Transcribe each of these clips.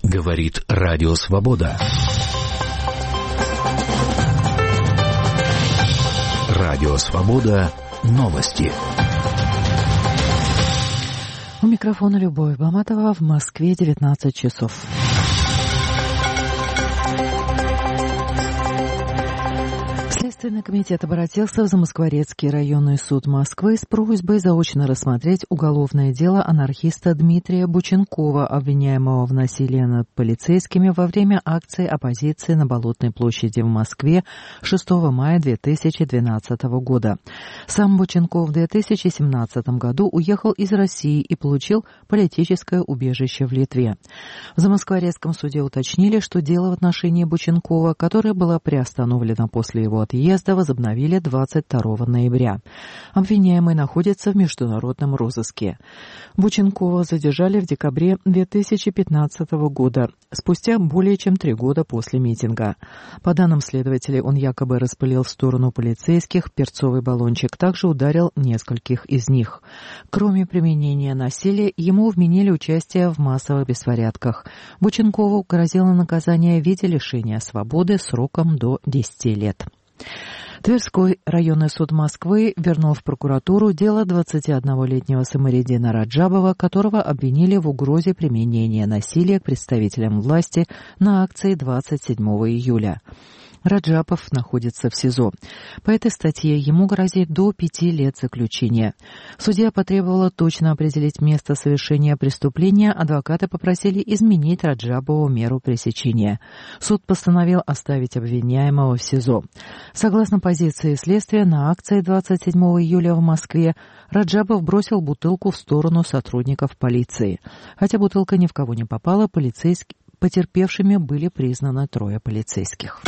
Говорит Радио Свобода. Радио Свобода. Новости. У микрофона Любовь Баматова. В Москве 19 часов. Следственный комитет обратился в Замоскворецкий районный суд Москвы с просьбой заочно рассмотреть уголовное дело анархиста Дмитрия Бученкова, обвиняемого в насилии над полицейскими во время акции оппозиции на Болотной площади в Москве 6 мая 2012 года. Сам Бученков в 2017 году уехал из России и получил политическое убежище в Литве. В Замоскворецком суде уточнили, что дело в отношении Бученкова, которое было приостановлено после его отъезда, возобновили 22 ноября. Обвиняемый находится в международном розыске. Бученкова задержали в декабре 2015 года, спустя более чем 3 года после митинга. По данным следователей, он якобы распылил в сторону полицейских перцовый баллончик, также ударил нескольких из них. Кроме применения насилия, ему вменили участие в массовых беспорядках. Бученкову грозило наказание в виде лишения свободы сроком до 10 лет. Тверской районный суд Москвы вернул в прокуратуру дело 21-летнего Самаридина Раджабова, которого обвинили в угрозе применения насилия к представителям власти на акции 27 июля. Раджабов находится в СИЗО. По этой статье ему грозит до 5 лет заключения. Судья потребовала точно определить место совершения преступления, адвокаты попросили изменить Раджабову меру пресечения. Суд постановил оставить обвиняемого в СИЗО. Согласно позиции следствия, на акции 27 июля в Москве Раджабов бросил бутылку в сторону сотрудников полиции. Хотя бутылка ни в кого не попала, потерпевшими были признаны 3 полицейских.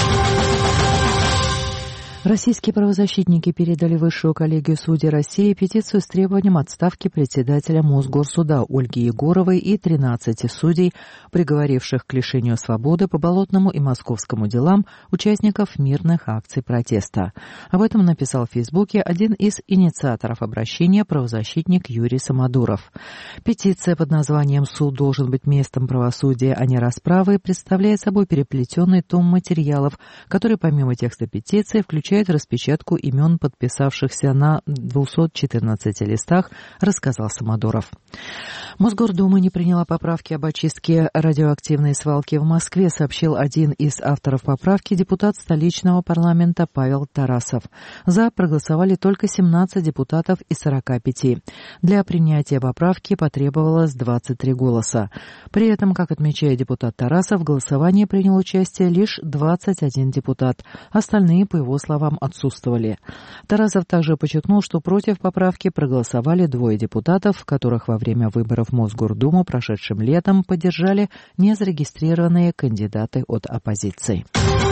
Российские правозащитники передали в Высшую коллегию судей России петицию с требованием отставки председателя Мосгорсуда Ольги Егоровой и 13 судей, приговоривших к лишению свободы по Болотному и Московскому делам участников мирных акций протеста. Об этом написал в Фейсбуке один из инициаторов обращения, правозащитник Юрий Самодуров. Петиция под названием «Суд должен быть местом правосудия, а не расправы» представляет собой переплетенный том материалов, который помимо текста петиции включает распечатку имен подписавшихся на 214 листах, рассказал Самодуров. Мосгордума не приняла поправки об очистке радиоактивной свалки в Москве, сообщил один из авторов поправки, депутат столичного парламента Павел Тарасов. За проголосовали только 17 депутатов из 45. Для принятия поправки потребовалось 23 голоса. При этом, как отмечает депутат Тарасов, в голосовании принял участие лишь 21 депутат. Остальные, по его словам, отсутствовали. Тарасов также подчеркнул, что против поправки проголосовали 2 депутатов, которых во время выборов в Мосгордуму прошедшим летом поддержали незарегистрированные кандидаты от оппозиции.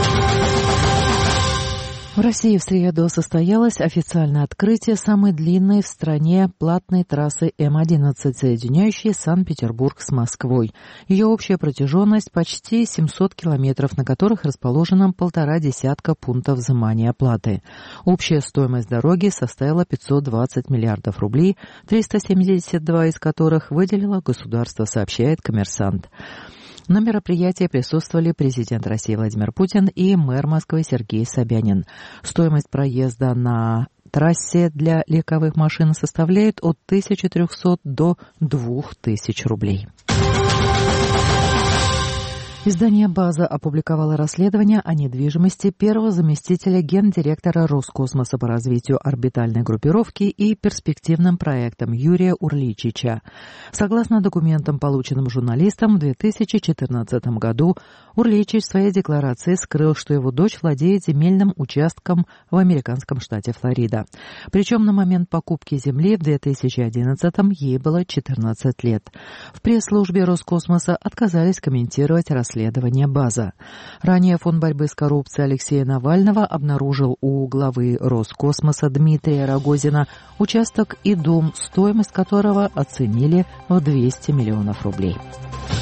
В России в среду состоялось официальное открытие самой длинной в стране платной трассы М-11, соединяющей Санкт-Петербург с Москвой. Ее общая протяженность почти 700 километров, на которых расположено 1,5 десятка пунктов взимания оплаты. Общая стоимость дороги составила 520 миллиардов рублей, 372 из которых выделило государство, сообщает «Коммерсант». На мероприятии присутствовали президент России Владимир Путин и мэр Москвы Сергей Собянин. Стоимость проезда на трассе для легковых машин составляет от 1300 до 2000 рублей. Издание «База» опубликовало расследование о недвижимости первого заместителя гендиректора Роскосмоса по развитию орбитальной группировки и перспективным проектам Юрия Урличича. Согласно документам, полученным журналистам, в 2014 году Урличич в своей декларации скрыл, что его дочь владеет земельным участком в американском штате Флорида. Причем на момент покупки земли в 2011-м ей было 14 лет. В пресс-службе Роскосмоса отказались комментировать расследование «База». Ранее Фонд борьбы с коррупцией Алексея Навального обнаружил у главы Роскосмоса Дмитрия Рогозина участок и дом, стоимость которого оценили в 200 миллионов рублей.